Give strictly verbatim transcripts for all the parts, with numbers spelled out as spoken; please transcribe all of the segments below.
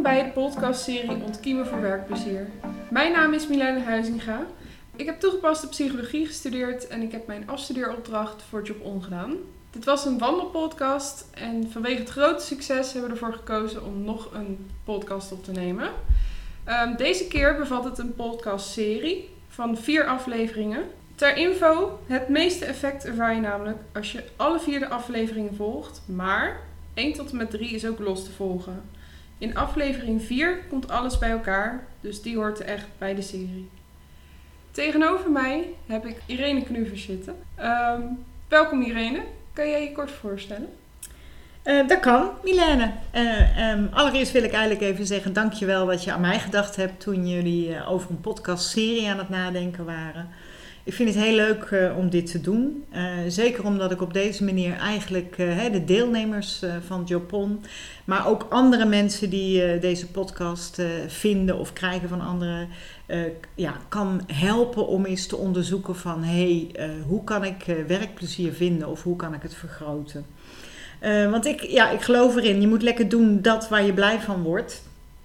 bij de podcastserie Ontkiemen voor werkplezier. Mijn naam is Milène Huizinga. Ik heb toegepaste psychologie gestudeerd en ik heb mijn afstudeeropdracht voor Job On gedaan. Dit was een wandelpodcast en vanwege het grote succes hebben we ervoor gekozen om nog een podcast op te nemen. Um, deze keer bevat het een podcastserie van vier afleveringen. Ter info, het meeste effect ervaar je namelijk als je alle vier de afleveringen volgt, maar één tot en met drie is ook los te volgen. In aflevering vier komt alles bij elkaar, dus die hoort er echt bij de serie. Tegenover mij heb ik Irene Knuvers zitten. Um, welkom Irene, kan jij je kort voorstellen? Uh, dat kan, Milène. Uh, um, allereerst wil ik eigenlijk even zeggen dankjewel dat je aan mij gedacht hebt toen jullie uh, over een podcastserie aan het nadenken waren. Ik vind het heel leuk uh, om dit te doen. Uh, zeker omdat ik op deze manier eigenlijk uh, de deelnemers uh, van Job On, maar ook andere mensen die uh, deze podcast uh, vinden of krijgen van anderen, uh, ja, kan helpen om eens te onderzoeken van hey, uh, hoe kan ik uh, werkplezier vinden of hoe kan ik het vergroten. Uh, want ik, ja, ik geloof erin, je moet lekker doen dat waar je blij van wordt.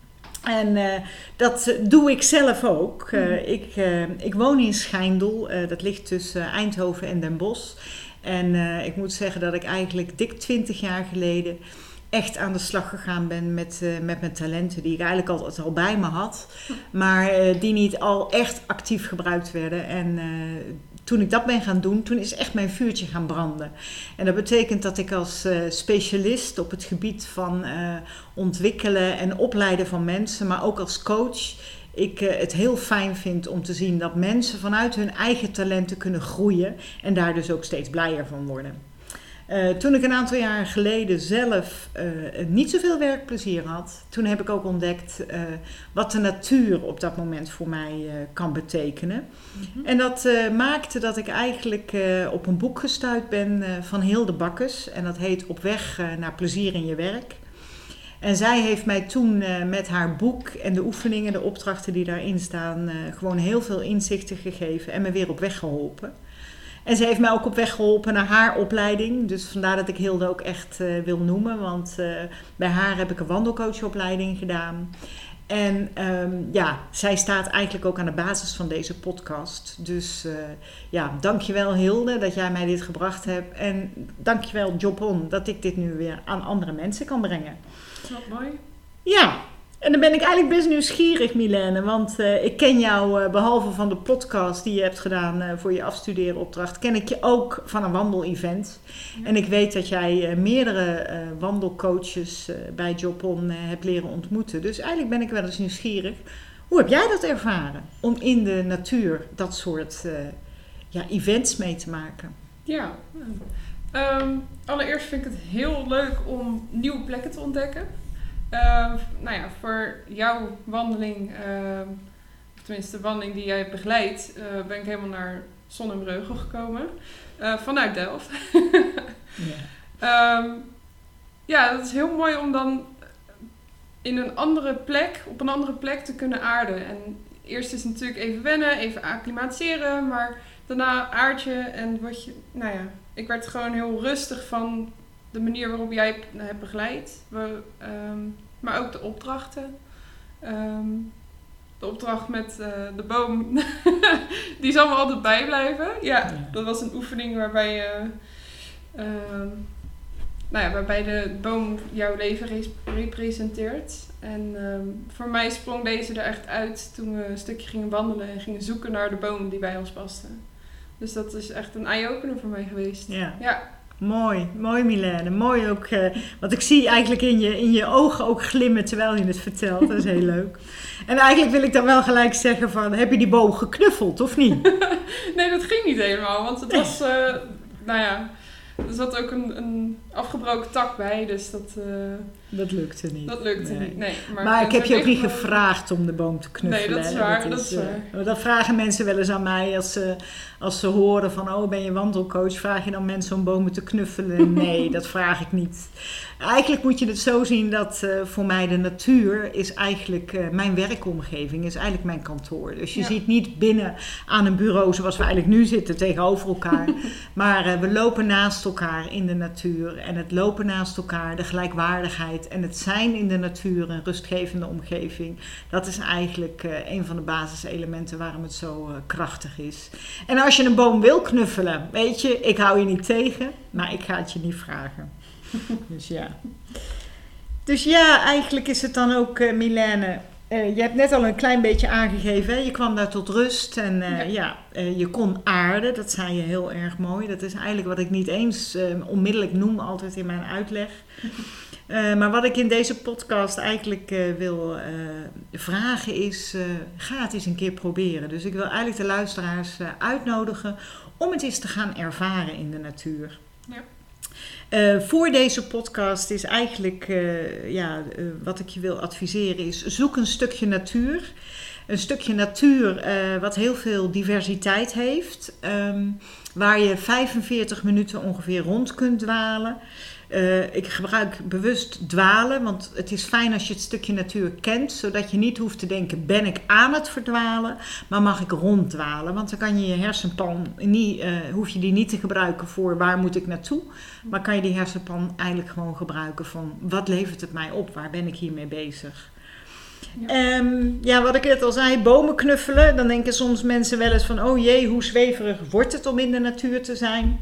En uh, dat uh, doe ik zelf ook. Uh, mm. ik, uh, ik woon in Schijndel, uh, dat ligt tussen Eindhoven en Den Bosch. En uh, ik moet zeggen dat ik eigenlijk dik twintig jaar geleden echt aan de slag gegaan ben met, uh, met mijn talenten. Die ik eigenlijk altijd al bij me had, maar uh, die niet al echt actief gebruikt werden. En uh, toen ik dat ben gaan doen, toen is echt mijn vuurtje gaan branden. En dat betekent dat ik als uh, specialist op het gebied van uh, ontwikkelen en opleiden van mensen, maar ook als coach, ik uh, het heel fijn vind om te zien dat mensen vanuit hun eigen talenten kunnen groeien en daar dus ook steeds blijer van worden. Uh, toen ik een aantal jaar geleden zelf uh, niet zoveel werkplezier had, toen heb ik ook ontdekt uh, wat de natuur op dat moment voor mij uh, kan betekenen. Mm-hmm. En dat uh, maakte dat ik eigenlijk uh, op een boek gestuurd ben uh, van Hilde Bakkes. En dat heet Op weg uh, naar plezier in je werk. En zij heeft mij toen uh, met haar boek en de oefeningen, de opdrachten die daarin staan, uh, gewoon heel veel inzichten gegeven en me weer op weg geholpen. En ze heeft mij ook op weg geholpen naar haar opleiding. Dus vandaar dat ik Hilde ook echt uh, wil noemen. Want uh, bij haar heb ik een wandelcoachopleiding gedaan. En um, ja, zij staat eigenlijk ook aan de basis van deze podcast. Dus uh, ja, dankjewel Hilde dat jij mij dit gebracht hebt. En dankjewel Job On dat ik dit nu weer aan andere mensen kan brengen. Wat mooi. Ja. En dan ben ik eigenlijk best nieuwsgierig, Milène, want uh, ik ken jou, uh, behalve van de podcast die je hebt gedaan uh, voor je afstudeeropdracht, ken ik je ook van een wandelevent. Ja. En ik weet dat jij uh, meerdere uh, wandelcoaches uh, bij Job On uh, hebt leren ontmoeten. Dus eigenlijk ben ik wel eens nieuwsgierig. Hoe heb jij dat ervaren om in de natuur dat soort uh, ja, events mee te maken? Ja, um, allereerst vind ik het heel leuk om nieuwe plekken te ontdekken. Uh, nou ja, voor jouw wandeling, uh, of tenminste de wandeling die jij begeleidt, uh, ben ik helemaal naar Zon en Breugel gekomen. Uh, vanuit Delft. yeah. um, ja, dat is heel mooi om dan in een andere plek, op een andere plek te kunnen aarden. En eerst is het natuurlijk even wennen, even acclimatiseren, maar daarna aard je en word je, nou ja, ik werd gewoon heel rustig van de manier waarop jij hebt begeleid, we, um, maar ook de opdrachten. Um, de opdracht met uh, de boom, die zal me altijd bijblijven. Ja, ja, dat was een oefening waarbij je, uh, um, nou ja, waarbij de boom jouw leven re- representeert. En um, voor mij sprong deze er echt uit toen we een stukje gingen wandelen en gingen zoeken naar de boom die bij ons paste. Dus dat is echt een eye-opener voor mij geweest. Ja. Ja. Mooi, mooi Milène. Mooi ook, uh, want ik zie eigenlijk in je, in je ogen ook glimmen terwijl je het vertelt. Dat is heel leuk. En eigenlijk wil ik dan wel gelijk zeggen van, heb je die boom geknuffeld of niet? Nee, dat ging niet helemaal, want het was, uh, nou ja, er zat ook een, een afgebroken tak bij, dus dat... Uh, dat lukte niet. Dat lukte nee. niet, nee. Maar, maar ik heb je ook niet maar... gevraagd om de boom te knuffelen. Nee, dat is waar, dat dat is, is waar. Uh, dat vragen mensen wel eens aan mij als ze, als ze horen van, oh, ben je wandelcoach? Vraag je dan mensen om bomen te knuffelen? Nee, dat vraag ik niet. Eigenlijk moet je het zo zien dat uh, voor mij de natuur is eigenlijk uh, mijn werkomgeving, is eigenlijk mijn kantoor. Dus je ja. ziet niet binnen aan een bureau zoals we eigenlijk nu zitten tegenover elkaar. Maar uh, we lopen naast elkaar in de natuur. en het lopen naast elkaar, de gelijkwaardigheid en het zijn in de natuur, een rustgevende omgeving. Dat is eigenlijk uh, een van de basiselementen waarom het zo uh, krachtig is. En als je een boom wil knuffelen, weet je, ik hou je niet tegen, maar ik ga het je niet vragen. Dus ja. Dus ja, eigenlijk is het dan ook, uh, Milène, uh, je hebt net al een klein beetje aangegeven, hè? Je kwam daar tot rust en uh, ja, ja uh, je kon aarden, dat zei je heel erg mooi. Dat is eigenlijk wat ik niet eens uh, onmiddellijk noem altijd in mijn uitleg. Uh, maar wat ik in deze podcast eigenlijk uh, wil uh, vragen is, uh, ga het eens een keer proberen. Dus ik wil eigenlijk de luisteraars uh, uitnodigen om het eens te gaan ervaren in de natuur. Ja. Uh, voor deze podcast is eigenlijk, uh, ja, uh, wat ik je wil adviseren is, zoek een stukje natuur. Een stukje natuur uh, wat heel veel diversiteit heeft. Um, waar je vijfenveertig minuten ongeveer rond kunt dwalen. Uh, ik gebruik bewust dwalen, want het is fijn als je het stukje natuur kent, zodat je niet hoeft te denken, ben ik aan het verdwalen, maar mag ik ronddwalen? Want dan kan je je hersenpan, niet, uh, hoef je die niet te gebruiken voor waar moet ik naartoe, maar kan je die hersenpan eigenlijk gewoon gebruiken van wat levert het mij op, waar ben ik hiermee bezig? Ja. Um, ja, wat ik net al zei, bomen knuffelen, dan denken soms mensen wel eens van, oh jee, hoe zweverig wordt het om in de natuur te zijn?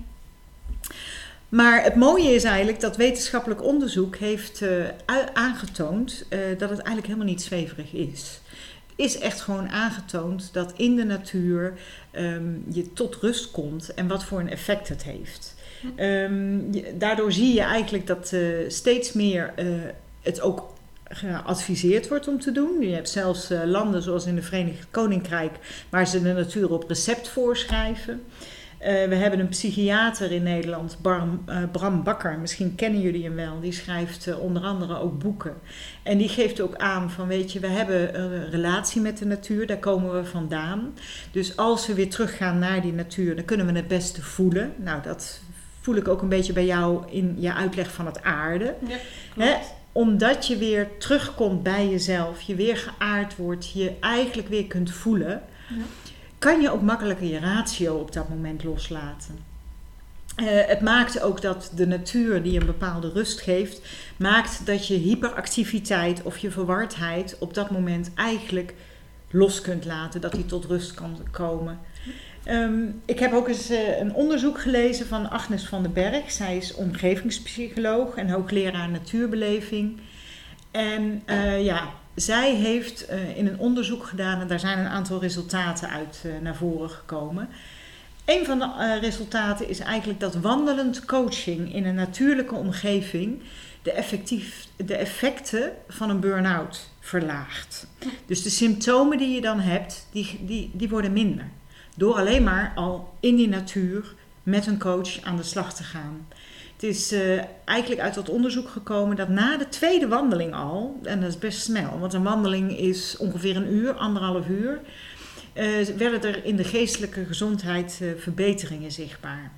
Maar het mooie is eigenlijk dat wetenschappelijk onderzoek heeft uh, aangetoond uh, dat het eigenlijk helemaal niet zweverig is. Het is echt gewoon aangetoond dat in de natuur um, je tot rust komt en wat voor een effect het heeft. Um, je, daardoor zie je eigenlijk dat uh, steeds meer uh, het ook geadviseerd wordt om te doen. Je hebt zelfs uh, landen zoals in het Verenigd Koninkrijk waar ze de natuur op recept voorschrijven. Uh, we hebben een psychiater in Nederland, Bram, uh, Bram Bakker, misschien kennen jullie hem wel. Die schrijft uh, onder andere ook boeken. En die geeft ook aan van, weet je, we hebben een relatie met de natuur, daar komen we vandaan. Dus als we weer teruggaan naar die natuur, dan kunnen we het beste voelen. Nou, dat voel ik ook een beetje bij jou in je uitleg van het aarde. Ja, Hè? Omdat je weer terugkomt bij jezelf, je weer geaard wordt, je eigenlijk weer kunt voelen. Ja. Kan je ook makkelijker je ratio op dat moment loslaten. Uh, het maakt ook dat de natuur die een bepaalde rust geeft, maakt dat je hyperactiviteit of je verwardheid op dat moment eigenlijk los kunt laten, dat die tot rust kan komen. Um, ik heb ook eens uh, een onderzoek gelezen van Agnes van den Berg. Zij is omgevingspsycholoog en hoogleraar natuurbeleving. En uh, ja... Zij heeft uh, in een onderzoek gedaan en daar zijn een aantal resultaten uit uh, naar voren gekomen. Een van de uh, resultaten is eigenlijk dat wandelend coaching in een natuurlijke omgeving de, effectief, de effecten van een burn-out verlaagt. Dus de symptomen die je dan hebt, die, die, die worden minder. Door alleen maar al in die natuur met een coach aan de slag te gaan. Het is uh, eigenlijk uit dat onderzoek gekomen dat na de tweede wandeling al, en dat is best snel, want een wandeling is ongeveer een uur, anderhalf uur, uh, werden er in de geestelijke gezondheid uh, verbeteringen zichtbaar.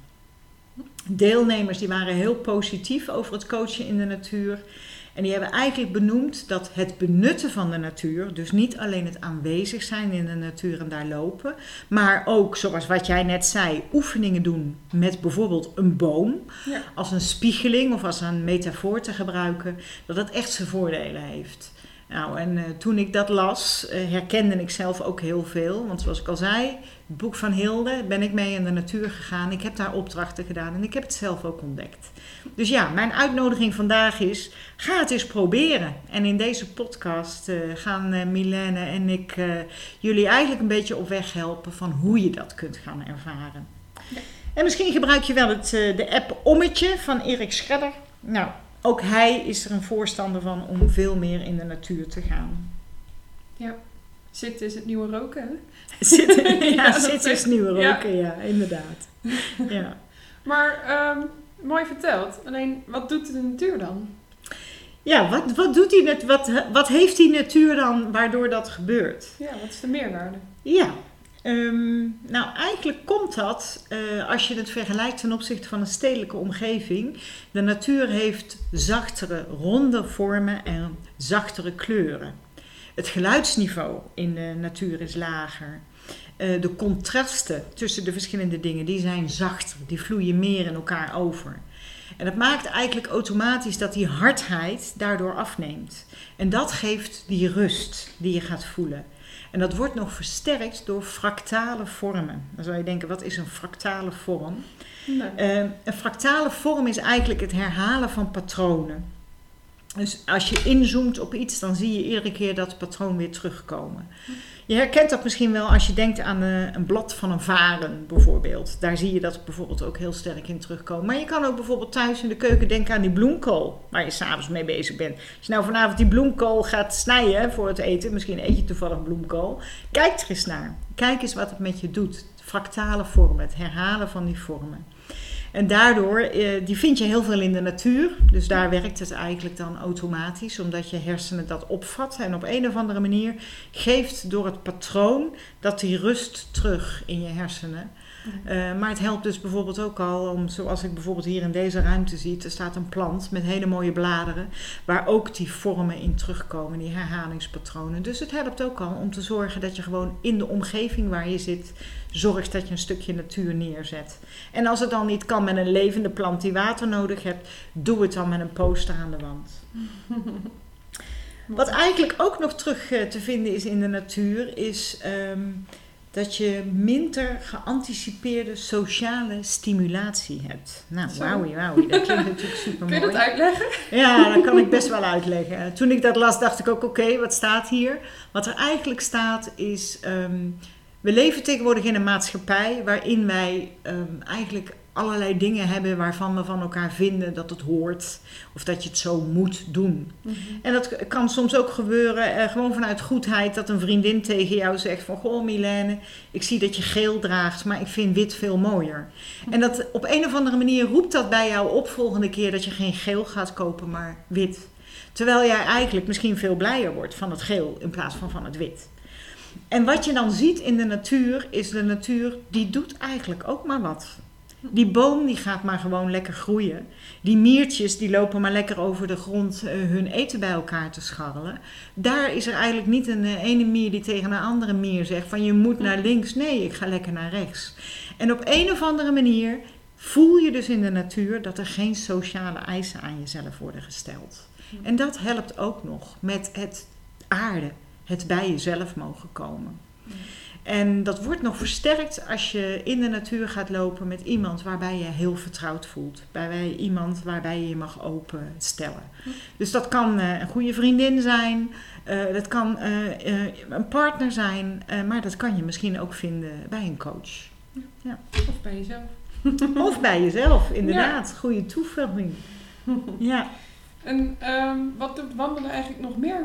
Deelnemers die waren heel positief over het coachen in de natuur. En die hebben eigenlijk benoemd dat het benutten van de natuur, dus niet alleen het aanwezig zijn in de natuur en daar lopen, maar ook, zoals wat jij net zei, oefeningen doen met bijvoorbeeld een boom, ja. als een spiegeling of als een metafoor te gebruiken, dat het echt zijn voordelen heeft. Nou, en uh, toen ik dat las, uh, herkende ik zelf ook heel veel. Want zoals ik al zei, het boek van Hilde, ben ik mee in de natuur gegaan. Ik heb daar opdrachten gedaan en ik heb het zelf ook ontdekt. Dus ja, mijn uitnodiging vandaag is, ga het eens proberen. En in deze podcast uh, gaan uh, Milène en ik uh, jullie eigenlijk een beetje op weg helpen van hoe je dat kunt gaan ervaren. Ja. En misschien gebruik je wel het, uh, de app Ommetje van Erik Schredder. Nou... Ook hij is er een voorstander van om veel meer in de natuur te gaan. Ja, zitten is het nieuwe roken, hè? Zitten, ja, ja zitten is het nieuwe roken, ja, ja inderdaad. Ja. Maar um, mooi verteld. Alleen, wat doet de natuur dan? Ja, wat, wat, doet die, wat, wat heeft die natuur dan waardoor dat gebeurt? Ja, wat is de meerwaarde? Ja. Um, nou, eigenlijk komt dat uh, als je het vergelijkt ten opzichte van een stedelijke omgeving. De natuur heeft zachtere, ronde vormen en zachtere kleuren. Het geluidsniveau in de natuur is lager. Uh, de contrasten tussen de verschillende dingen die zijn zachter, die vloeien meer in elkaar over. En dat maakt eigenlijk automatisch dat die hardheid daardoor afneemt. En dat geeft die rust die je gaat voelen. En dat wordt nog versterkt door fractale vormen. Dan zou je denken, wat is een fractale vorm? Nee. Uh, een fractale vorm is eigenlijk het herhalen van patronen. Dus als je inzoomt op iets, dan zie je iedere keer dat patroon weer terugkomen. Je herkent dat misschien wel als je denkt aan een, een blad van een varen bijvoorbeeld. Daar zie je dat bijvoorbeeld ook heel sterk in terugkomen. Maar je kan ook bijvoorbeeld thuis in de keuken denken aan die bloemkool waar je s'avonds mee bezig bent. Als je nou vanavond die bloemkool gaat snijden voor het eten, misschien eet je toevallig bloemkool. Kijk er eens naar. Kijk eens wat het met je doet. Fractale vormen, het herhalen van die vormen. En daardoor, eh, die vind je heel veel in de natuur. Dus daar werkt het eigenlijk dan automatisch. Omdat je hersenen dat opvatten. En op een of andere manier geeft door het patroon dat die rust terug in je hersenen. Uh, maar het helpt dus bijvoorbeeld ook al om, zoals ik bijvoorbeeld hier in deze ruimte zie. Er staat een plant met hele mooie bladeren. Waar ook die vormen in terugkomen, die herhalingspatronen. Dus het helpt ook al om te zorgen dat je gewoon in de omgeving waar je zit zorgt dat je een stukje natuur neerzet. En als het dan niet kan met een levende plant die water nodig hebt, doe het dan met een poster aan de wand. Wat eigenlijk ook nog terug uh, te vinden is in de natuur, is um, dat je minder geanticipeerde sociale stimulatie hebt. Nou, wauwie, wauwie, dat klinkt natuurlijk super mooi. Kun je dat uitleggen? Ja, dat kan ik best wel uitleggen. Toen ik dat las, dacht ik ook, oké, okay, wat staat hier? Wat er eigenlijk staat is, um, we leven tegenwoordig in een maatschappij waarin wij um, eigenlijk allerlei dingen hebben waarvan we van elkaar vinden dat het hoort of dat je het zo moet doen. Mm-hmm. En dat kan soms ook gebeuren, eh, gewoon vanuit goedheid, dat een vriendin tegen jou zegt van, goh Milène, ik zie dat je geel draagt, maar ik vind wit veel mooier. Mm-hmm. En dat op een of andere manier roept dat bij jou op volgende keer dat je geen geel gaat kopen, maar wit. Terwijl jij eigenlijk misschien veel blijer wordt van het geel in plaats van van het wit. En wat je dan ziet in de natuur, is de natuur, die doet eigenlijk ook maar wat. Die boom die gaat maar gewoon lekker groeien. Die miertjes die lopen maar lekker over de grond uh, hun eten bij elkaar te scharrelen. Daar is er eigenlijk niet een uh, ene mier die tegen een andere mier zegt van je moet naar links. Nee, ik ga lekker naar rechts. En op een of andere manier voel je dus in de natuur dat er geen sociale eisen aan jezelf worden gesteld. En dat helpt ook nog met het aarde, het bij jezelf mogen komen. En dat wordt nog versterkt als je in de natuur gaat lopen met iemand waarbij je heel vertrouwd voelt. Bij iemand waarbij je je mag openstellen. Dus dat kan uh, een goede vriendin zijn, uh, dat kan uh, uh, een partner zijn, uh, maar dat kan je misschien ook vinden bij een coach. Ja. Of bij jezelf. Of bij jezelf, inderdaad. Ja. Goede toevoeging. Ja. En um, wat doet wandelen eigenlijk nog meer?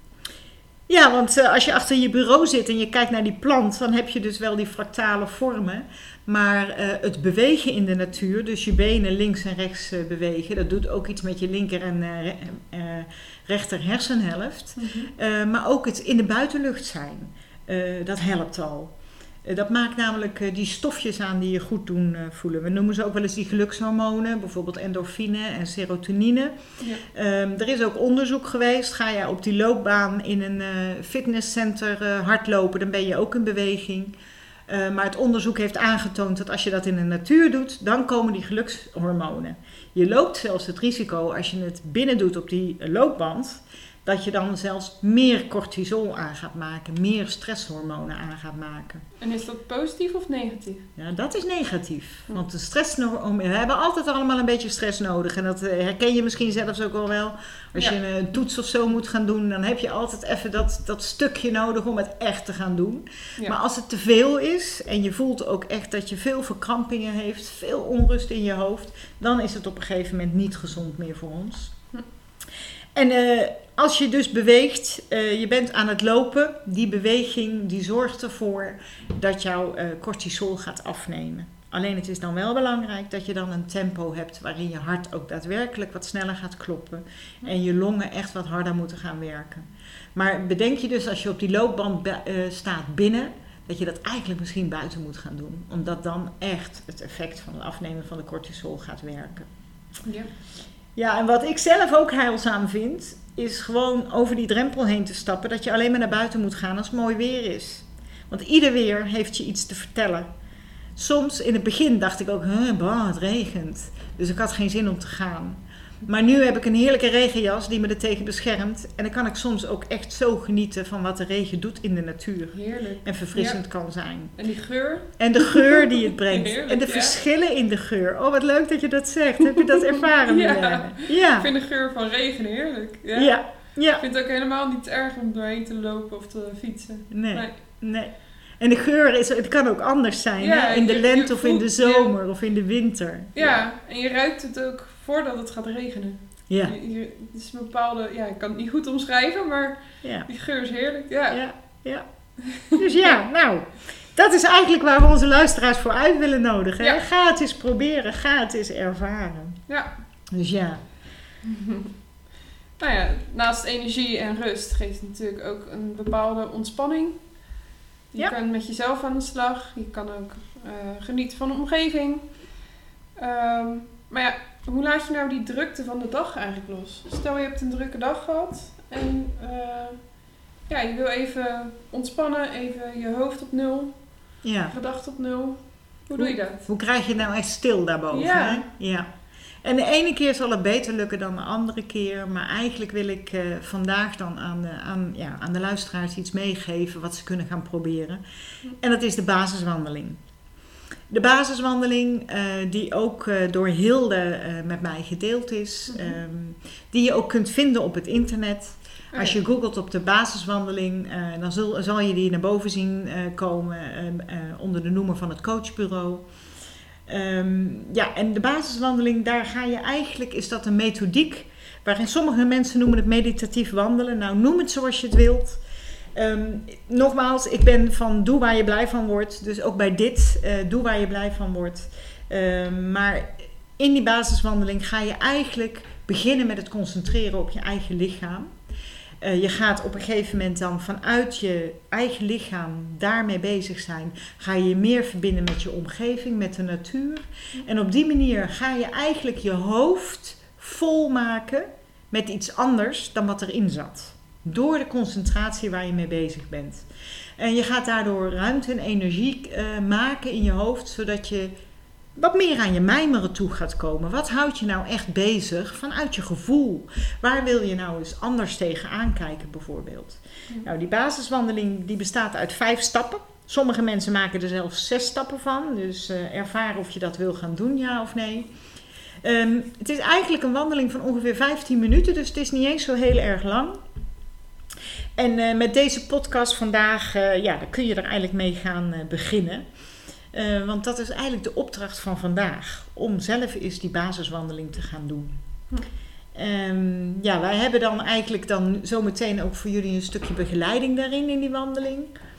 Ja, want uh, als je achter je bureau zit en je kijkt naar die plant, dan heb je dus wel die fractale vormen. Maar uh, het bewegen in de natuur, dus je benen links en rechts uh, bewegen, dat doet ook iets met je linker en uh, re- uh, rechter hersenhelft. Mm-hmm. Uh, maar ook het in de buitenlucht zijn, uh, dat helpt al. Uh, dat maakt namelijk uh, die stofjes aan die je goed doen uh, voelen. We noemen ze ook wel eens die gelukshormonen, bijvoorbeeld endorfine en serotonine. Ja. Um, er is ook onderzoek geweest. Ga je op die loopbaan in een uh, fitnesscenter uh, hardlopen, dan ben je ook in beweging. Uh, maar het onderzoek heeft aangetoond dat als je dat in de natuur doet, dan komen die gelukshormonen. Je loopt zelfs het risico als je het binnen doet op die loopband, dat je dan zelfs meer cortisol aan gaat maken, meer stresshormonen aan gaat maken. En is dat positief of negatief? Ja, dat is negatief. Want de stresshormonen, we hebben altijd allemaal een beetje stress nodig. En dat herken je misschien zelfs ook al wel. Als ja. je een toets of zo moet gaan doen, dan heb je altijd even dat, dat stukje nodig om het echt te gaan doen. Ja. Maar als het te veel is en je voelt ook echt dat je veel verkrampingen heeft, veel onrust in je hoofd, dan is het op een gegeven moment niet gezond meer voor ons. Hm. En uh, als je dus beweegt, uh, je bent aan het lopen, die beweging die zorgt ervoor dat jouw uh, cortisol gaat afnemen. Alleen het is dan wel belangrijk dat je dan een tempo hebt waarin je hart ook daadwerkelijk wat sneller gaat kloppen. En je longen echt wat harder moeten gaan werken. Maar bedenk je dus als je op die loopband be- uh, staat binnen, dat je dat eigenlijk misschien buiten moet gaan doen. Omdat dan echt het effect van het afnemen van de cortisol gaat werken. Ja. Ja, en wat ik zelf ook heilzaam vind, is gewoon over die drempel heen te stappen. Dat je alleen maar naar buiten moet gaan als het mooi weer is. Want ieder weer heeft je iets te vertellen. soms in het begin dacht ik ook, huh, bah, het regent. Dus ik had geen zin om te gaan. Maar nu heb ik een heerlijke regenjas die me er tegen beschermt. En dan kan ik soms ook echt zo genieten van wat de regen doet in de natuur. Heerlijk. En verfrissend Ja. kan zijn. En die geur? En de geur die het brengt. Heerlijk, en de ja. verschillen in de geur. Oh, wat leuk dat je dat zegt. Heb je dat ervaren, Ja. Milène? Ja. Ik vind de geur van regen heerlijk. Ja. Ja. Ja. Ik vind het ook helemaal niet erg om doorheen te lopen of te fietsen. Nee. Nee. Nee. En de geur is, het kan ook anders zijn. Ja, hè? In de je- lente je of in de voelt- zomer of in de winter. Ja, en je ruikt het ook voordat het gaat regenen. Ja. Je, je, het is een bepaalde, ja, ik kan het niet goed omschrijven, maar Ja. die geur is heerlijk. Ja. Ja. Ja. Dus ja, nou, dat is eigenlijk waar we onze luisteraars voor uit willen nodigen. Hè? Ja. Ga het eens proberen, ga het eens ervaren. Ja. Dus ja. Nou ja, naast energie en rust geeft het natuurlijk ook een bepaalde ontspanning. Je Ja. kan met jezelf aan de slag. Je kan ook eh, genieten van de omgeving. Ehm, maar ja, hoe laat je nou die drukte van de dag eigenlijk los? Stel je hebt een drukke dag gehad en eh, ja, je wil even ontspannen, even je hoofd op nul, Ja. gedachten op nul. Hoe doe je dat? Hoe krijg je het nou echt stil daarboven? Ja. Hè? Ja. En de ene keer zal het beter lukken dan de andere keer. Maar eigenlijk wil ik uh, vandaag dan aan de, aan, ja, aan de luisteraars iets meegeven wat ze kunnen gaan proberen. En dat is de basiswandeling. De basiswandeling uh, die ook uh, door Hilde uh, met mij gedeeld is. Mm-hmm. Um, die je ook kunt vinden op het internet. Oh, Als ja. je googelt op de basiswandeling, uh, dan zul, zal je die naar boven zien uh, komen uh, uh, onder de noemer van het coachbureau. Um, ja, en de basiswandeling, daar ga je eigenlijk, is dat een methodiek waarin sommige mensen noemen het meditatief wandelen. Nou, noem het zoals je het wilt. Um, nogmaals, ik ben van doe waar je blij van wordt. Dus ook bij dit, uh, doe waar je blij van wordt. Um, maar in die basiswandeling ga je eigenlijk beginnen met het concentreren op je eigen lichaam. Uh, je gaat op een gegeven moment dan vanuit je eigen lichaam daarmee bezig zijn. Ga je je meer verbinden met je omgeving, met de natuur. En op die manier ga je eigenlijk je hoofd volmaken met iets anders dan wat erin zat. Door de concentratie waar je mee bezig bent. En je gaat daardoor ruimte en energie uh, maken in je hoofd, zodat je wat meer aan je mijmeren toe gaat komen. Wat houdt je nou echt bezig vanuit je gevoel? Waar wil je nou eens anders tegenaan kijken bijvoorbeeld? Ja. Nou, die basiswandeling die bestaat uit vijf stappen. Sommige mensen maken er zelfs zes stappen van. Dus uh, ervaren of je dat wil gaan doen, ja of nee. Um, het is eigenlijk een wandeling van ongeveer vijftien minuten. Dus het is niet eens zo heel erg lang. En uh, met deze podcast vandaag, uh, ja, daar kun je er eigenlijk mee gaan uh, beginnen. Uh, want dat is eigenlijk de opdracht van vandaag. Om zelf eens die basiswandeling te gaan doen. Hm. Um, ja, wij hebben dan eigenlijk dan zometeen ook voor jullie een stukje begeleiding daarin in die wandeling.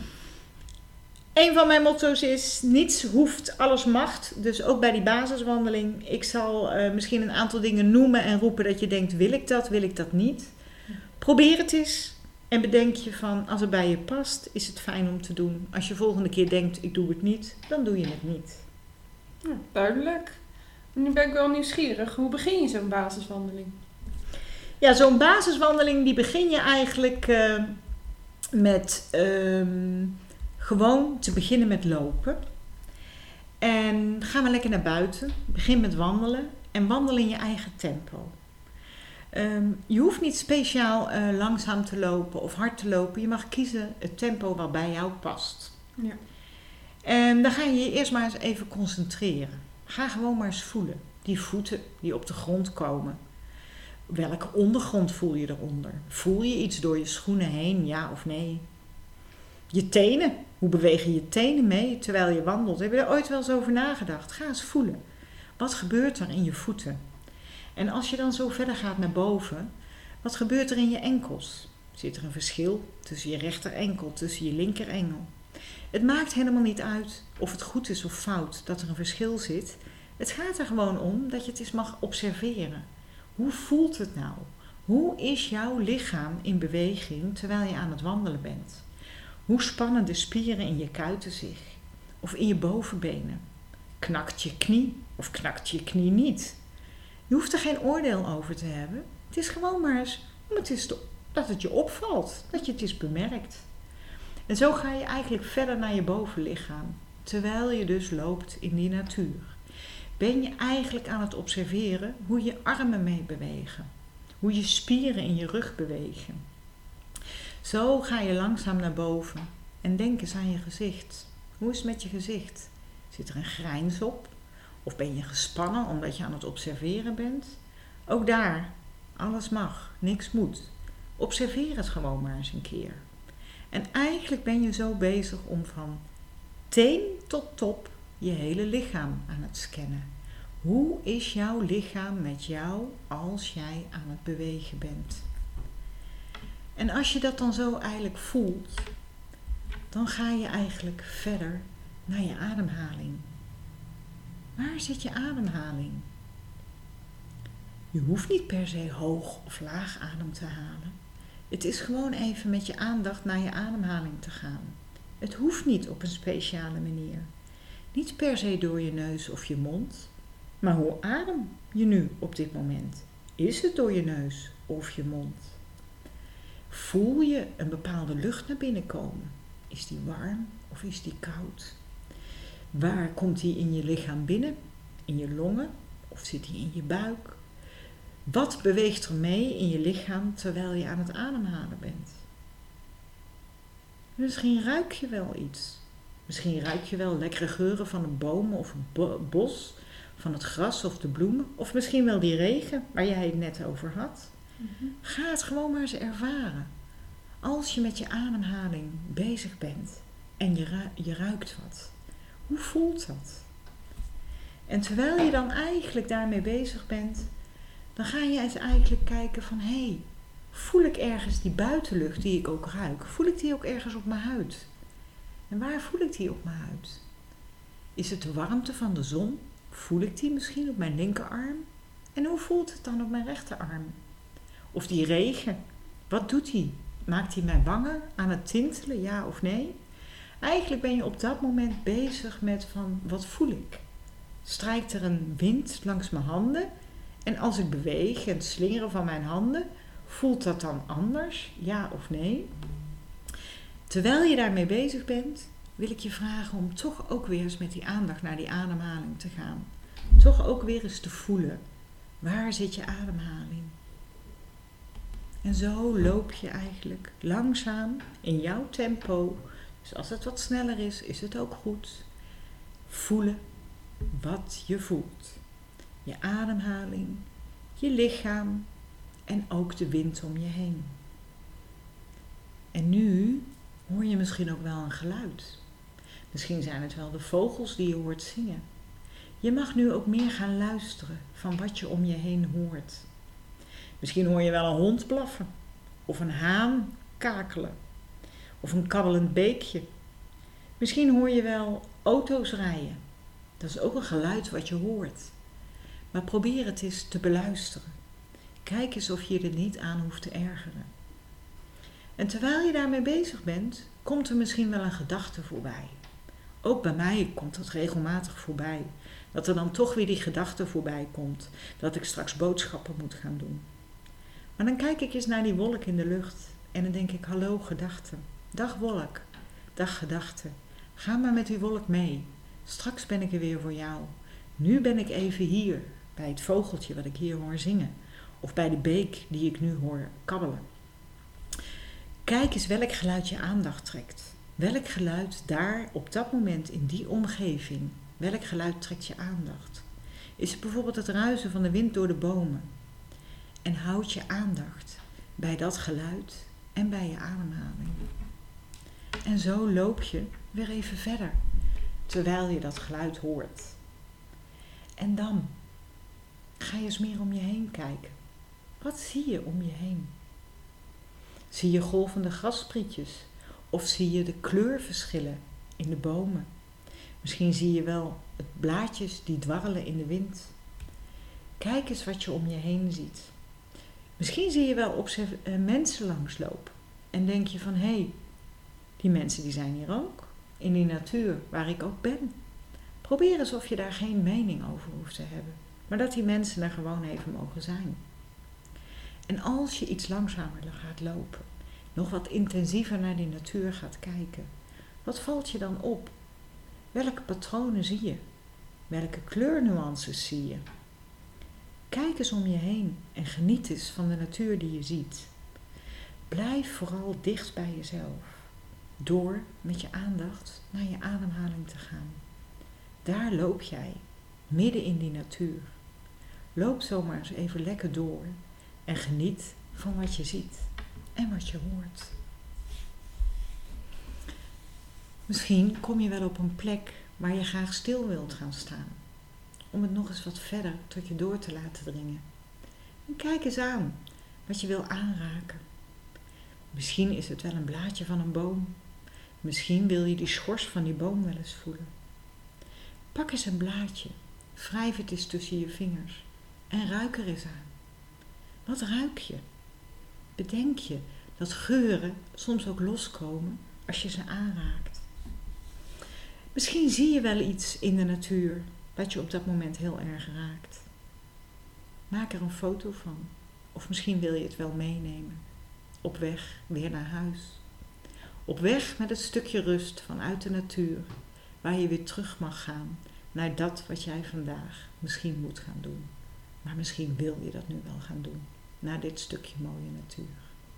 Een van mijn motto's is, niets hoeft, alles mag. Dus ook bij die basiswandeling. Ik zal uh, misschien een aantal dingen noemen en roepen dat je denkt, wil ik dat, wil ik dat niet? Probeer het eens. En bedenk je van, als het bij je past, is het fijn om te doen. Als je volgende keer denkt, ik doe het niet, dan doe je het niet. Ja, duidelijk. Nu ben ik wel nieuwsgierig. Hoe begin je zo'n basiswandeling? Ja, zo'n basiswandeling die begin je eigenlijk uh, met um, gewoon te beginnen met lopen. En ga maar lekker naar buiten. Begin met wandelen. En wandel in je eigen tempo. Um, je hoeft niet speciaal uh, langzaam te lopen of hard te lopen. Je mag kiezen het tempo wat bij jou past. Ja. En dan ga je je eerst maar eens even concentreren. Ga gewoon maar eens voelen. Die voeten die op de grond komen. Welke ondergrond voel je eronder? Voel je iets door je schoenen heen, ja of nee? Je tenen. Hoe bewegen je tenen mee terwijl je wandelt? Heb je er ooit wel eens over nagedacht? Ga eens voelen. Wat gebeurt er in je voeten? En als je dan zo verder gaat naar boven, wat gebeurt er in je enkels? Zit er een verschil tussen je rechterenkel, tussen je linkerengel? Het maakt helemaal niet uit of het goed is of fout dat er een verschil zit. Het gaat er gewoon om dat je het eens mag observeren. Hoe voelt het nou? Hoe is jouw lichaam in beweging terwijl je aan het wandelen bent? Hoe spannen de spieren in je kuiten zich? Of in je bovenbenen? Knakt je knie of knakt je knie niet? Je hoeft er geen oordeel over te hebben. Het is gewoon maar eens om het is te, dat het je opvalt. Dat je het eens bemerkt. En zo ga je eigenlijk verder naar je bovenlichaam. terwijl je dus loopt in die natuur, ben je eigenlijk aan het observeren hoe je armen mee bewegen, hoe je spieren in je rug bewegen. Zo ga je langzaam naar boven en denk eens aan je gezicht. Hoe is het met je gezicht? Zit er een grijns op? Of ben je gespannen omdat je aan het observeren bent? Ook daar, alles mag, niks moet. Observeer het gewoon maar eens een keer. En eigenlijk ben je zo bezig om van teen tot top je hele lichaam aan het scannen. Hoe is jouw lichaam met jou als jij aan het bewegen bent? En als je dat dan zo eigenlijk voelt, dan ga je eigenlijk verder naar je ademhaling. Waar zit je ademhaling? Je hoeft niet per se hoog of laag adem te halen. Het is gewoon even met je aandacht naar je ademhaling te gaan. Het hoeft niet op een speciale manier. Niet per se door je neus of je mond. Maar hoe adem je nu op dit moment? Is het door je neus of je mond? Voel je een bepaalde lucht naar binnen komen? Is die warm of is die koud? Waar komt die in je lichaam binnen? In je longen of zit die in je buik? Wat beweegt er mee in je lichaam terwijl je aan het ademhalen bent? Misschien ruik je wel iets. Misschien ruik je wel lekkere geuren van een boom of een bo- bos, van het gras of de bloemen. Of misschien wel die regen waar jij het net over had. Mm-hmm. Ga het gewoon maar eens ervaren. Als je met je ademhaling bezig bent en je, ru- je ruikt wat. Hoe voelt dat? En terwijl je dan eigenlijk daarmee bezig bent, dan ga je eens eigenlijk kijken van, hé, hey, voel ik ergens die buitenlucht die ik ook ruik? Voel ik die ook ergens op mijn huid? En waar voel ik die op mijn huid? Is het de warmte van de zon? Voel ik die misschien op mijn linkerarm? En hoe voelt het dan op mijn rechterarm? Of die regen, wat doet die? Maakt die mijn wangen aan het tintelen, ja of nee? Eigenlijk ben je op dat moment bezig met van, wat voel ik? Strijkt er een wind langs mijn handen? En als ik beweeg en het slingeren van mijn handen, voelt dat dan anders, ja of nee? Terwijl je daarmee bezig bent, wil ik je vragen om toch ook weer eens met die aandacht naar die ademhaling te gaan. Toch ook weer eens te voelen, waar zit je ademhaling? En zo loop je eigenlijk langzaam in jouw tempo. Dus als het wat sneller is, is het ook goed. Voelen wat je voelt. Je ademhaling, je lichaam en ook de wind om je heen. En nu hoor je misschien ook wel een geluid. Misschien zijn het wel de vogels die je hoort zingen. Je mag nu ook meer gaan luisteren van wat je om je heen hoort. Misschien hoor je wel een hond blaffen, of een haan kakelen, of een kabbelend beekje. Misschien hoor je wel auto's rijden. Dat is ook een geluid wat je hoort. Maar probeer het eens te beluisteren. Kijk eens of je er niet aan hoeft te ergeren. En terwijl je daarmee bezig bent, komt er misschien wel een gedachte voorbij. Ook bij mij komt dat regelmatig voorbij. Dat er dan toch weer die gedachte voorbij komt. Dat ik straks boodschappen moet gaan doen. Maar dan kijk ik eens naar die wolk in de lucht. En dan denk ik, hallo gedachte. Dag wolk. Dag gedachte. Ga maar met die wolk mee. Straks ben ik er weer voor jou. Nu ben ik even hier. Bij het vogeltje wat ik hier hoor zingen. Of bij de beek die ik nu hoor kabbelen. Kijk eens welk geluid je aandacht trekt. Welk geluid daar op dat moment in die omgeving. Welk geluid trekt je aandacht? Is het bijvoorbeeld het ruisen van de wind door de bomen? En houd je aandacht bij dat geluid en bij je ademhaling. En zo loop je weer even verder, terwijl je dat geluid hoort. En dan ga je eens meer om je heen kijken. Wat zie je om je heen? Zie je golvende grassprietjes? Of zie je de kleurverschillen in de bomen? Misschien zie je wel het blaadjes die dwarrelen in de wind. Kijk eens wat je om je heen ziet. Misschien zie je wel observ- uh, mensen langslopen. En denk je van, hé, hey, die mensen die zijn hier ook. In die natuur waar ik ook ben. Probeer eens of je daar geen mening over hoeft te hebben. Maar dat die mensen er gewoon even mogen zijn. En als je iets langzamer gaat lopen. Nog wat intensiever naar die natuur gaat kijken. Wat valt je dan op? Welke patronen zie je? Welke kleurnuances zie je? Kijk eens om je heen en geniet eens van de natuur die je ziet. Blijf vooral dicht bij jezelf, door met je aandacht naar je ademhaling te gaan. Daar loop jij, midden in die natuur. Loop zomaar eens even lekker door en geniet van wat je ziet en wat je hoort. Misschien kom je wel op een plek waar je graag stil wilt gaan staan, om het nog eens wat verder tot je door te laten dringen. En kijk eens aan wat je wil aanraken. Misschien is het wel een blaadje van een boom. Misschien wil je die schors van die boom wel eens voelen. Pak eens een blaadje, wrijf het eens tussen je vingers en ruik er eens aan. Wat ruik je? Bedenk je dat geuren soms ook loskomen als je ze aanraakt. Misschien zie je wel iets in de natuur wat je op dat moment heel erg raakt. Maak er een foto van. Of misschien wil je het wel meenemen. Op weg weer naar huis. Op weg met het stukje rust vanuit de natuur, waar je weer terug mag gaan naar dat wat jij vandaag misschien moet gaan doen. Maar misschien wil je dat nu wel gaan doen, naar dit stukje mooie natuur.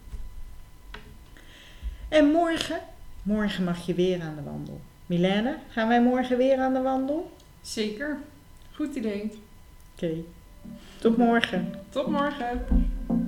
En morgen, morgen mag je weer aan de wandel. Milène, gaan wij morgen weer aan de wandel? Zeker. Goed idee. Oké. Okay. Tot morgen. Tot morgen.